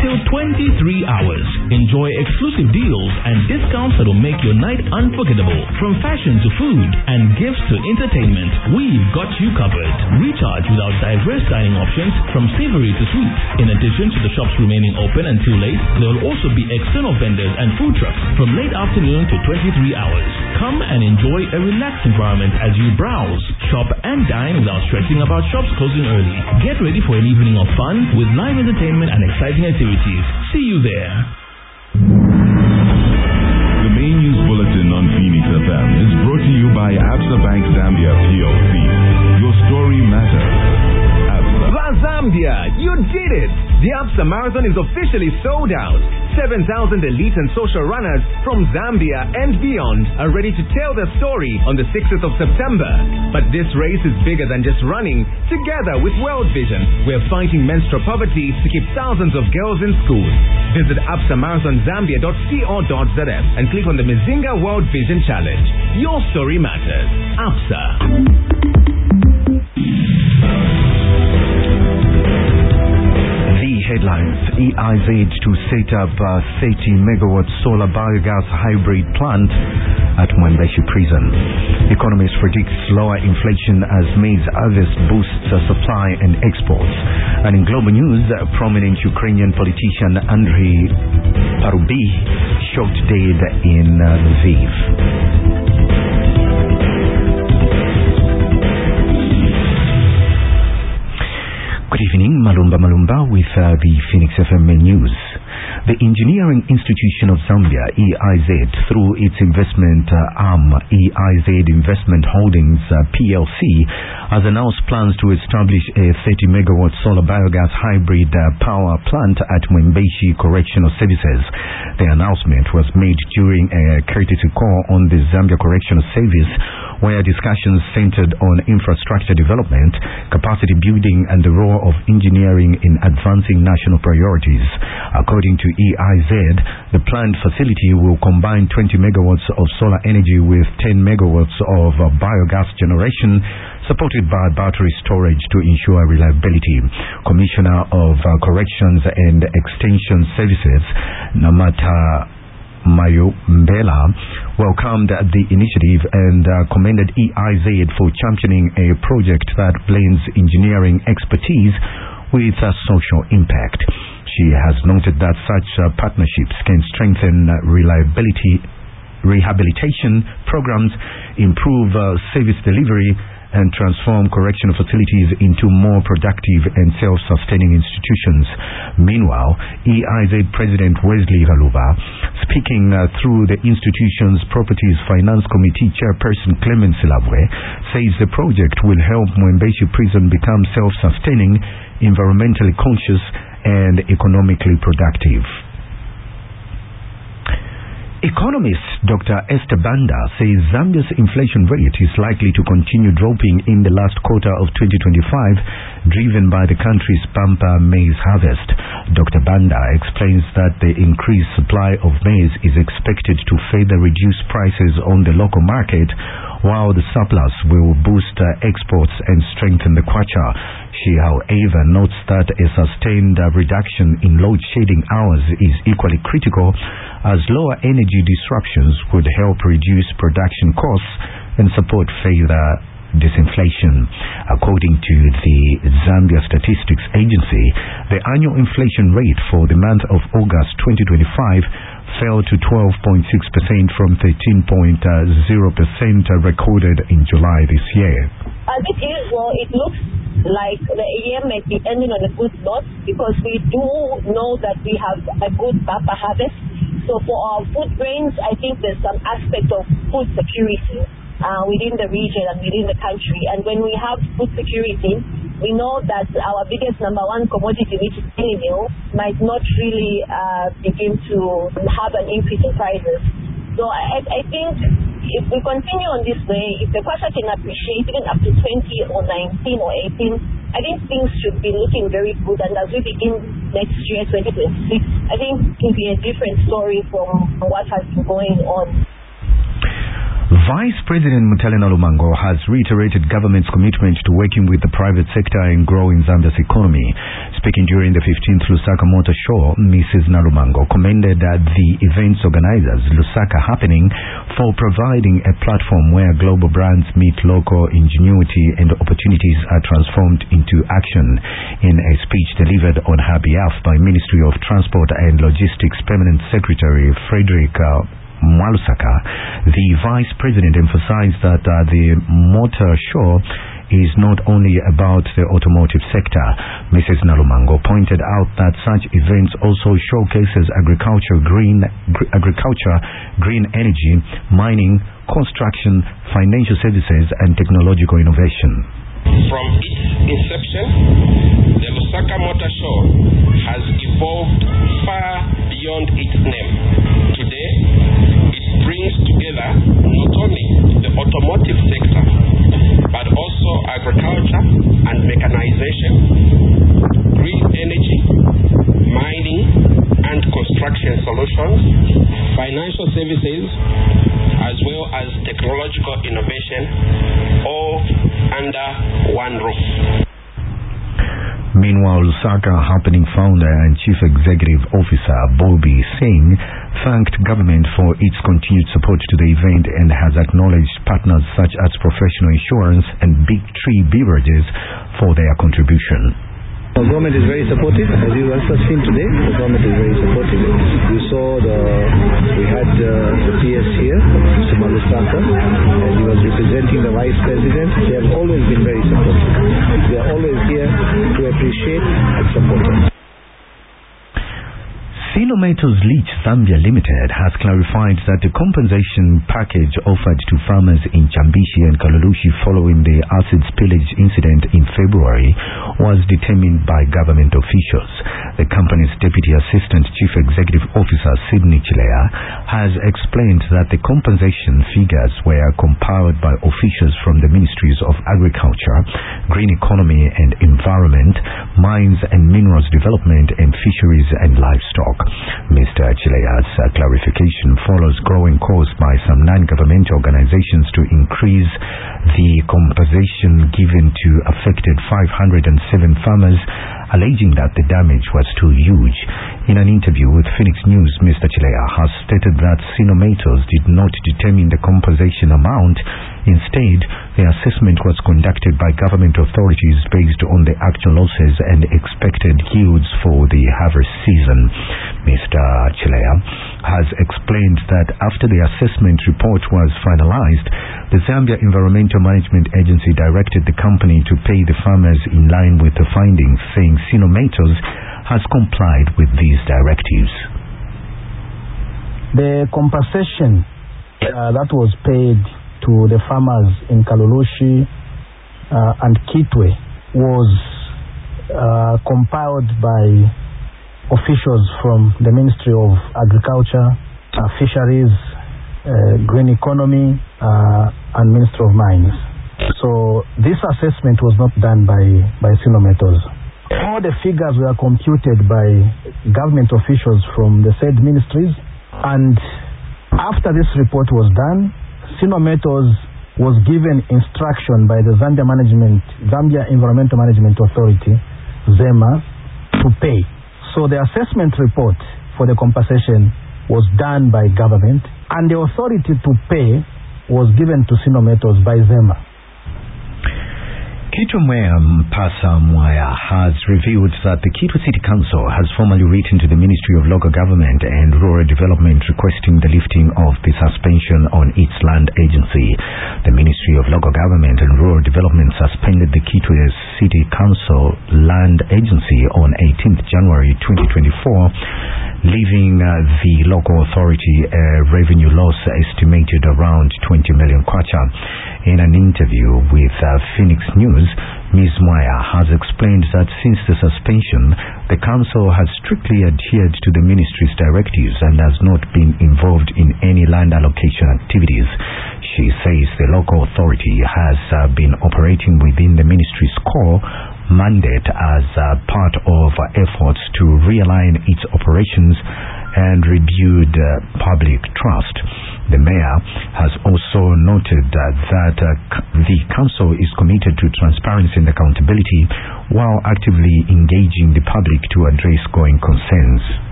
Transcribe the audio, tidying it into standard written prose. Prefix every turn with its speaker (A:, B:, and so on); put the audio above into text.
A: until 23 hours. Enjoy exclusive deals and discounts that will make your night unforgettable. From fashion to food and gifts to entertainment, we've got you covered. Recharge with our diverse dining options from savory to sweet. In addition to the shops remaining open until late, there will also be external vendors and food trucks from late afternoon to 23 hours. Come and enjoy a relaxed environment as you browse, shop and dine without stressing about shops closing early. Get ready for an evening of fun with live entertainment and exciting activities. See you there.
B: The main news bulletin on Phoenix FM is brought to you by Absa Bank Zambia PLC. Your story matters.
C: Zambia, you did it! The Absa Marathon is officially sold out. 7,000 elite and social runners from Zambia and beyond are ready to tell their story on the 6th of September. But this race is bigger than just running. Together with World Vision, we're fighting menstrual poverty to keep thousands of girls in school. Visit absamarathonzambia.co.zm and click on the Mazinga World Vision Challenge. Your story matters. Absa.
D: Headlines: EIZ to set up a 30 megawatt solar biogas hybrid plant at Mwembeshi prison. Economists predict lower inflation as maize harvest boosts supply and exports. And in global news, prominent Ukrainian politician Andriy Parubi shot dead in Lviv. Good evening, Malumba with the Phoenix FM News. The Engineering Institution of Zambia, EIZ, through its investment arm, EIZ Investment Holdings PLC, has announced plans to establish a 30 megawatt solar biogas hybrid power plant at Mwembeshi Correctional Services. The announcement was made during a courtesy call on the Zambia Correctional Service, where discussions centered on infrastructure development, capacity building, and the role of engineering in advancing national priorities. According to EIZ, the planned facility will combine 20 megawatts of solar energy with 10 megawatts of biogas generation, supported by battery storage to ensure reliability. Commissioner of Corrections and Extension Services, Namata Mayo Mbela, welcomed the initiative and commended EIZ for championing a project that blends engineering expertise with social impact. She has noted that such partnerships can strengthen rehabilitation programs, improve service delivery, and transform correctional facilities into more productive and self-sustaining institutions. Meanwhile, EIZ President Wesley Galuba, speaking through the institution's Properties Finance Committee Chairperson Clement Silabwe, says the project will help Mwembeshi Prison become self-sustaining, environmentally conscious, and economically productive. Economist Dr. Esther Banda says Zambia's inflation rate is likely to continue dropping in the last quarter of 2025, driven by the country's bumper maize harvest. Dr. Banda explains that the increased supply of maize is expected to further reduce prices on the local market, while the surplus will boost exports and strengthen the kwacha. She, however, notes that a sustained reduction in load shedding hours is equally critical, as lower energy disruptions would help reduce production costs and support further disinflation. According to the Zambia Statistics Agency, the annual inflation rate for the month of August 2025 fell to 12.6% from 13.0% recorded in July this year.
E: As it is, well, it looks like the year may be ending on a good note, because we do know that we have a good bumper harvest. So for our food grains, I think there's some aspect of food security within the region and within the country. And when we have food security, we know that our biggest number one commodity, which is maize meal, might not really begin to have an increase in prices. So I think if we continue on this way, if the kwacha can appreciate even up to 20 or 19 or 18, I think things should be looking very good. And as we begin next year, 2026, I think it will be a different story from what has been going on.
D: Vice President Mutale Nalumango has reiterated government's commitment to working with the private sector in growing Zambia's economy. Speaking during the 15th Lusaka Motor Show, Mrs. Nalumango commended the event's organizers, Lusaka Happening, for providing a platform where global brands meet local ingenuity and opportunities are transformed into action. In a speech delivered on her behalf by Ministry of Transport and Logistics Permanent Secretary Frederick Mwalusaka, the Vice President emphasized that the motor show is not only about the automotive sector. Mrs. Nalumango pointed out that such events also showcases agriculture, green energy, mining, construction, financial services, and technological innovation.
F: From its inception, the Lusaka Motor Show has evolved far beyond its name. Today, it brings together not only the automotive sector, but also agriculture and mechanization, green energy, mining and construction solutions, financial services, as well as technological innovation, all under one roof.
D: Meanwhile, Lusaka Happening founder and Chief Executive Officer Bobby Singh thanked government for its continued support to the event and has acknowledged partners such as Professional Insurance and Big Tree Beverages for their contribution.
G: The government is very supportive. As you also seen today, the government is very supportive. You saw we had the PS here, Mr. Malusaka, and he was representing the Vice President. They have always been very supportive. They are always here to appreciate and support us.
D: Sinometals Leach Zambia Limited has clarified that the compensation package offered to farmers in Chambishi and Kalulushi following the acid spillage incident in February was determined by government officials. The company's Deputy Assistant Chief Executive Officer Sydney Chilea has explained that the compensation figures were compiled by officials from the Ministries of Agriculture, Green Economy and Environment, Mines and Minerals Development, and Fisheries and Livestock. Mr. Chilea's clarification follows growing calls by some non-governmental organizations to increase the compensation given to affected 507 farmers, alleging that the damage was too huge. In an interview with Phoenix News, Mr. Chilea has stated that Sinometals did not determine the compensation amount. Instead, the assessment was conducted by government authorities based on the actual losses and expected yields for the harvest season. Mr. Chilea has explained that after the assessment report was finalized, the Zambia Environmental Management Agency directed the company to pay the farmers in line with the findings, saying Sinometals has complied with these directives.
H: The compensation that was paid to the farmers in Kalulushi and Kitwe was compiled by officials from the Ministry of Agriculture, Fisheries, Green Economy and Ministry of Mines. So this assessment was not done by Sinometals. All the figures were computed by government officials from the said ministries, and after this report was done, Sinometals was given instruction by the Zambia Environmental Management Authority, ZEMA, to pay. So the assessment report for the compensation was done by government, and the authority to pay was given to Sinometals by ZEMA.
D: Kitwe Mayor Mpasa Mwaya has revealed that the Kitwe City Council has formally written to the Ministry of Local Government and Rural Development requesting the lifting of the suspension on its land agency. The Ministry of Local Government and Rural Development suspended the Kitwe City Council land agency on 18th January 2024, leaving the local authority a revenue loss estimated around 20 million kwacha. In an interview with Phoenix News, Ms. Mwaya has explained that since the suspension, the council has strictly adhered to the ministry's directives and has not been involved in any land allocation activities. She says the local authority has been operating within the ministry's core mandate as part of efforts to realign its operations and rebuild public trust. The mayor has also noted that the council is committed to transparency and accountability while actively engaging the public to address going concerns.